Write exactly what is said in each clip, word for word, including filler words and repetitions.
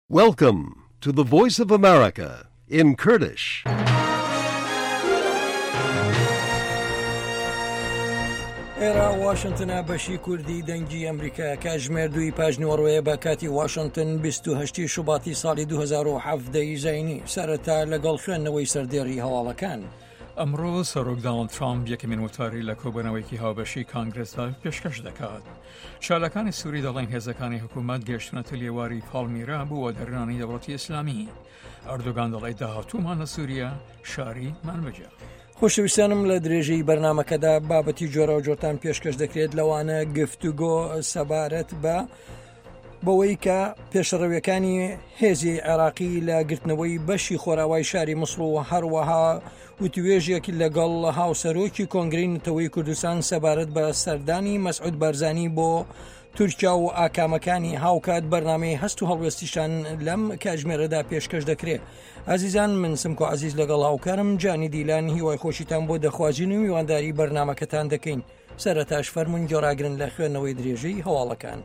Welcome to the Voice of America in Kurdish. ئێرە واشنتنە بەشی کوردی دەنگی ئەمریکا کاتژمێر دوی پاژنەوەڕۆیە بە کاتی واشنتن بیست و هەشت شوباتی ساڵی دوو هەزار و هەفت دەیزینی سەرەتا لەگەڵ خوێندنەوەی سەردێڕی هەواڵەکان. ئەمڕۆ سەرۆک دۆناڵد ترامپ یەکەمین وتاری لە کۆبوونەوەیەکی هاوبەشی کانگرسدا پێشکەش دەکات. چالەکانی سووری دەڵێن هێزەکانی حکوومەت گەیشتونەتە لێواری پاڵمیرا بووە دەرنانی دەوڵەتی ئیسلامی. ئەردۆگان دەڵێ داهاتوومان لە سووریا شاری مانبەجە. خۆشەویستانم لە درێژەی بەرنامەکەدا بابەتی جۆرە و جۆرتان پێشکەش دەکرێت لەوانە گفتوگۆ سەبارەت بە بەوەی کە پێشەڕەویەکانی هێزی عێراقی لە گرتنەوەی بەشی خۆراوای شاری مسڵ و هەروەها وتوێژێکی لەگەڵ هاوسەرۆکی کۆنگرەی نەتەوەی کوردستان سەبارەت بە سەردانی مەسعود بارزانی بۆ تورکیا و ئاکامەکانی هاوکات بەرنامەی هەست و هەڵوێستیشان لەم کاتژمێرەدا پێشکەش دەکرێت. ئازیزان من سمکۆ عزیز لەگەڵ هاوکارم جانی دیلان هیوای خۆشیتان بۆ دەخوازیین و میوانداری بەرنامەکەتان دەکەین. سەرەتاش فەرموون گۆڕاگرن لە خوێندنەوەی درێژەی هەواڵەکان.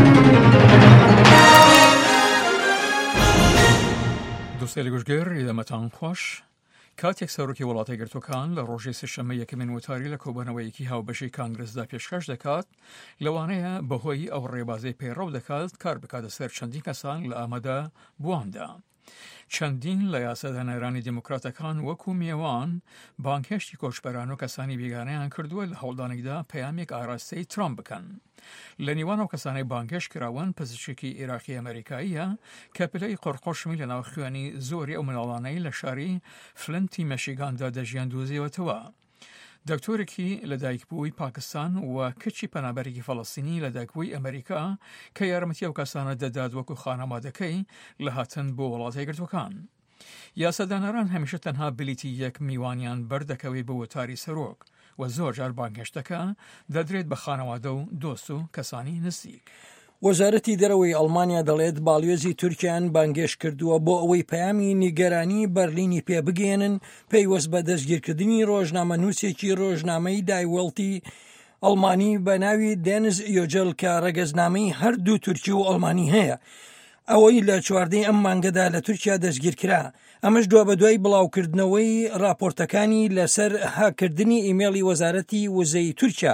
دووسێلی گوشتگەر ئێدەمەتان خۆش. کاتێک سەرۆکی وڵاتە گرتوەکان لە ڕۆژی سێشەممە یەکەمین وتاری لە کۆبوونەوەیەکی هاوبەشی کانگرسدا پێشکەش دەکات، لەوانەیە بەهۆی ئەو ڕێبازەی پەیڕەو دەکات کار بکاتە سەر چەندین کەسان لە ئامادە بواندا. چەندین لە یاسادانەرانی دیموکراتەکان وەکو میێوان بانکهێشتی کۆچبەران و کەسانی بێگانەیان کردووە لە هەوڵدانێکدا پەیامێک ئاراستەی ترامپ بکەن. لە نیوان ئەو کەسانەی بانکهێشت کراون پزیشکی عێراقی ئەمریکاییە کە پلەی قڕقۆشمی لە ناو خوێنی زۆری ئەو مناڵانەی لە شاری فلنتی مەشیگاندا دەژیان دۆزیەوەتەوە. دکتۆرێکی لەدایکبووی پاکستان و کچی پەنابەرێکی فەڵەستینی لەدایکبووی ئەمریکا کە یارمەتی ئەو کەسانە دەدات وەکو خانەمادەکەی لە هاتن بۆ وڵاتی گرتوەکان. یاسادانەران هەمیشە تەنها بلیتی یەک میوانیان بەردەکەوێت بە وتاری سەرۆک و زۆر جار بانگهێشتەکە دەدرێت بە خانەوادە و دۆست و کەسانی نزیک. وەزارەتی دەرەوەی ئەڵمانیا دەڵێت باڵیۆزی تورکیان بانگێشت کردووە بۆ ئەوەی پەیامی نیگەرانی بەرلینی پێبگێنن پەیوەست بە دەستگیرکردنی ڕۆژنامە نووسێکی ڕۆژنامەی دایوەڵتی ئەڵمانی بە ناوی دێنز یۆجل کە ڕەگەزنامەی هەردوو تورکی و ئەڵمانی هەیە. ئەوەی لە چواردەی ئەم مانگەدا لە تورکیا دەستگیر کرا. ئەمەش دوا بە دوای بڵاوکردنەوەی راپۆرتەکانی لەسەر هاکردنی ئیمێڵی وەزارەتی وزەی تورکیا.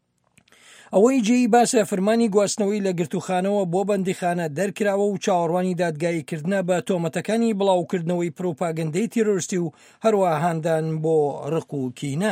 ئەوەی جێی باسە فەرمانی گواستنەوەی لە گرتوخانەوە بۆ بەندیخانە دەرکراوە و چاوەڕوانی دادگاییکردنە بە تۆمەتەکانی بڵاوکردنەوەی پرۆپاگەندەی تیرۆریستی و هەروەها هاندان بۆ ڕق و کینە.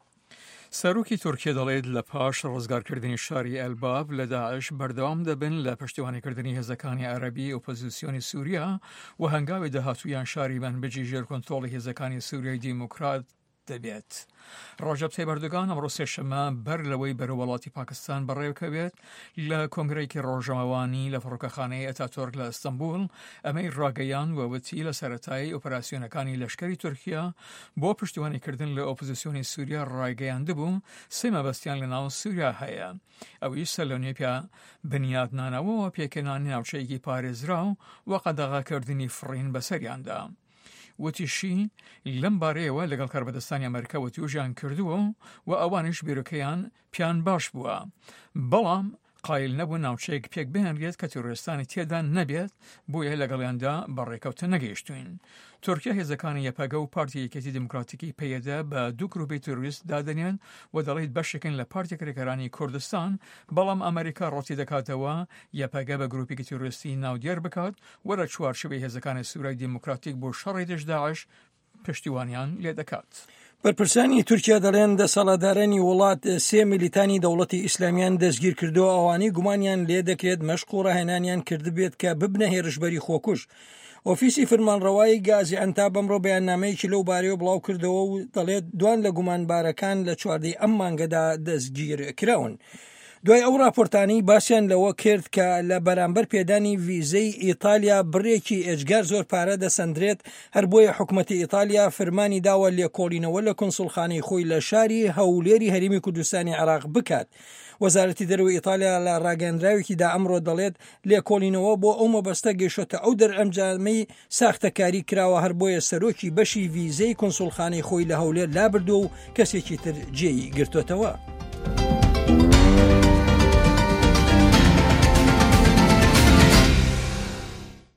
سەرۆکی تورکیا دەڵێت لە پاش ڕزگارکردنی شاری ئەلباب لە داعش بەردەوام دەبن لە پشتیوانیکردنی هێزەکانی عەرەبی ئۆپۆزیسیۆنی سووریا و هەنگاوی داهاتوویان شاری بەنبەجی ژێر کۆنترۆڵی هێزەکانی سووریای دیموکرات دەبێت. ڕۆژەب تایب ئەردۆگان ئەمڕۆ سێشەممە بەر لەوەی بەرە وڵاتی پاکستان بەڕێوکەوێت لە کۆنگرەیەکی ڕۆژەمەوانی لە فڕۆکەخانەی ئەتاتۆرک لە ئەستەمبول ئەمەی ڕاگەیان وەوتی لە سەرەتایی ئۆپەراسیۆنەکانی لەشکری تورکیا بۆ پشتیوانیکردن لە ئۆپۆزیسیۆنی سووریا ڕایگەیاندبوو سێ مەبەستیان لە ناو سووریا هەیە. ئەویش سەلۆنێپیا بنیادنانەوە پێکەنانی ناوچەیەکی پارێزراو و قەدەغاکردنی فڕین بەسەریاندا. وتیشی لەم بارەیەوە لەگەڵ کاربەدەستانی ئەمریکا وتیوژیان کردووە و ئەوانش بیرۆکەیان پیان باش بووە، بەڵام قایل نەبوو ناوچەیەک پێک بهێنرێت کە تیرۆریستانی تێدا نەبێت بۆیە لەگەڵیاندا بەڕێکەوتە نەگەیشتوین. تورکیا هێزەکانی یەپەگە و پارتی یەکێتی دیموکراتیکی پەیەدا بە دوو گروپی تیرۆریست دادەنێن و دەڵێت بەشێکن لە پارتی کرێکەرانی کوردستان، بەڵام ئەمریکا ڕۆتی دەکاتەوە یەپەگە بە گروپێکی تیرۆریستی ناودیار بکات وەرە چوارچوبەی هێزەکانی سوورای دیموکراتیک بۆ شەڕی دژ داعش پشتیوانیان لێ دەکات. بەرپرسانی تورکیا دەڵێن دەسەڵاتدارانی وڵات سێ میلیتانی دەوڵەتی ئیسلامیان دەستگیر کردووە ئەوانەی گومانیان لێ دەکرێت مەشق و ڕاهێنانیان کردبێت کە ببنە هێرشبەری خۆکوش. ئۆفیسی فەرمانڕەوایی گازی ئەنتا بەمڕۆ بەیاننامەیەکی لەو بارەیەوە بڵاو کردەوە و دەڵێت دوان لە گومانبارەکان لە چواردەی ئەم مانگەدا دەستگیر کراون. دوای ئەو راپۆرتانی باسییان لەوە کرد کە لە بەرامبەر پێدانی ڤیزەی ئیتالیا بڕێکی ئێجگار زۆر پارە دەسەندرێت، هەر بۆیە حکوومەتی ئیتالیا فەرمانی داوە لێکۆڵینەوە لە کۆنسڵخانەی خۆی لە شاری هەولێری هەرێمی کوردستانی عێراق بکات. وەزارەتی دەرەوەی ئیتالیا لە ڕاگەاندراوێکیدا ئەمڕۆ دەڵێت لێکۆڵینەوە بۆ ئەو مەبەستە گەیشتە ئەو دەرئەنجامەی ساختەکاری کراوە، هەر بۆیە سەرۆکی بەشی ڤیزەی کۆنسڵخانەی خۆی لە هەولێر لابردووە و کەسێکی تر جێی گرتوتەوە.